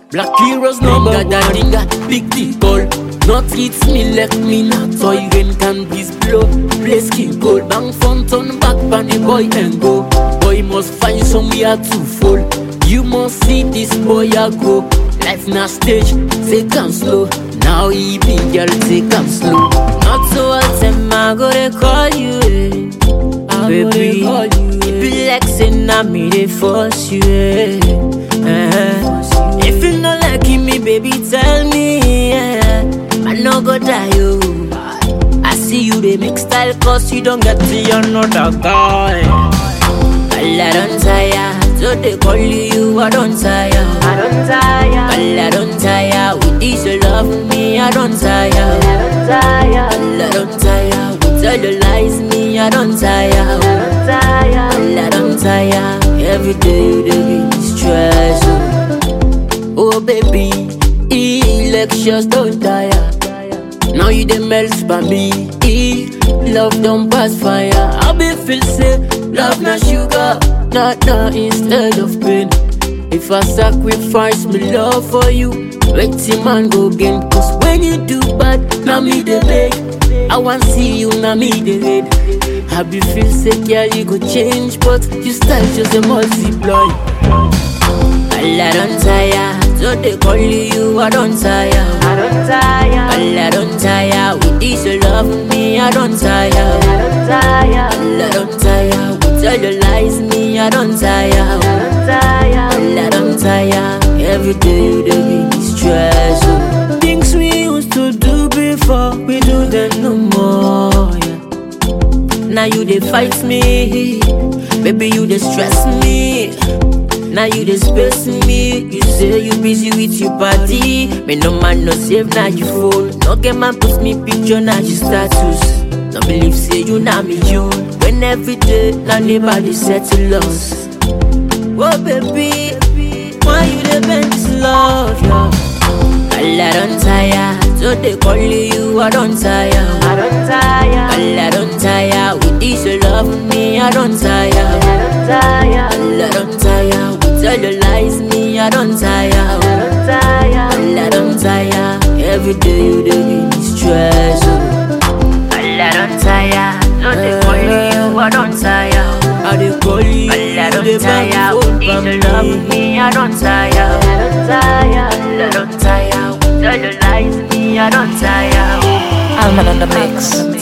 Black heroes number one. Dinga, big people. Not hits me like me not toy. Rain can breeze blow. Play skin cold. Bang fun turn back pan the boy and go. Boy must find somewhere to fall. You must see this boy a go. Life na stage, take am slow. Now he be girl, take am slow. Not so all time I go to call you, baby. It be like saying I me they force you, If you not liking me, baby, tell me, I no go die, yo. I see you, they make style, cause you don't get to another guy. I don't tire, so they call you, I don't tire. I don't tire, with this you love me, I don't tire. I don't tire, with all the lies me, I don't tire. I don't tire, every day you give me stress. Oh baby, elections don't tire. Now you the melt by me, love don't pass fire. I be feel say, love not sugar, not instead of pain. If I sacrifice my love for you, waiting man go gain. Cause when you do bad, now me the beg. I want see you, now me the head. I be feel say, yeah, you go change, but you style just a multiply. I don't tire, so they call you, I don't tire. I don't tire, with this you love me, I don't tire. I don't tire, with all the lies me, I don't tire. I don't tire, every day you give me stress. Things we used to do before, we do them no more, Now you they fight me, baby you they stress me. Now you dey space me. You say you busy with your party. Me no man no save now you phone. No get man post me picture now you status. No believe say you now me you. When every day now nobody settle us. Oh baby, why you dey bend this love, I don't tire, so they call you, I don't tire. I don't tire, with this you love me, I don't tire. I don't tire, with all the lies me, I don't tire. I don't tire, every day you give me stress. I don't tire, so they call you, I don't tire. I dey call you, I don't tire, with this you love me, I don't tire. I don't tire, with all the lies me, I don't tire. I'm on the mix.